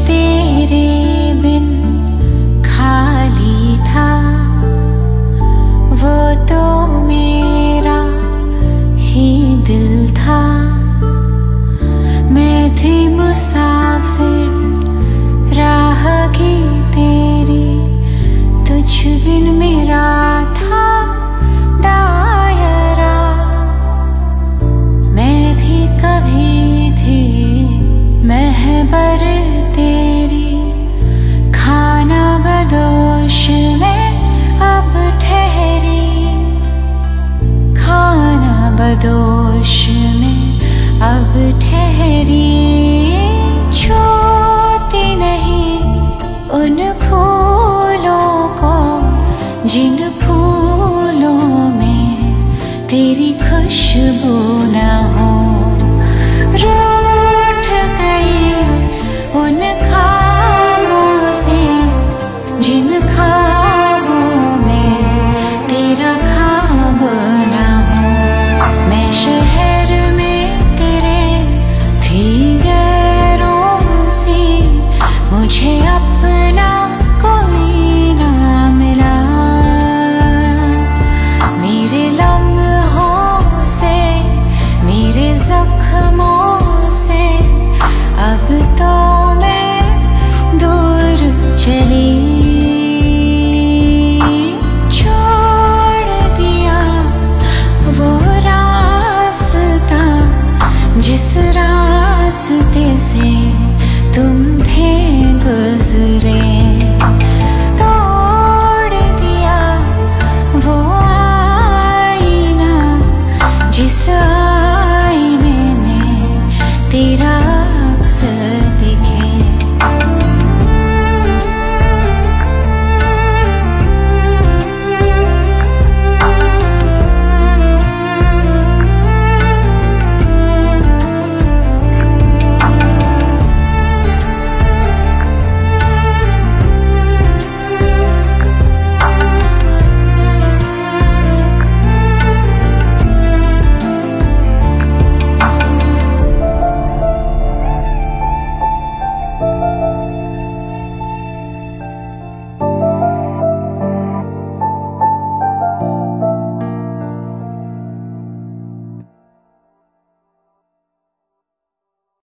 तेरे बिन खाली था वो तो मेरा ही दिल था। मैं थी मुसाफिर राह की तेरी, तुझ बिन मेरा था दायरा। मैं भी कभी थी महबर तेरी, खाना बदोश में अब ठहरी, खाना बदोश में अब ठहरी। छूती नहीं उन फूलों को जिन फूलों में तेरी खुशबू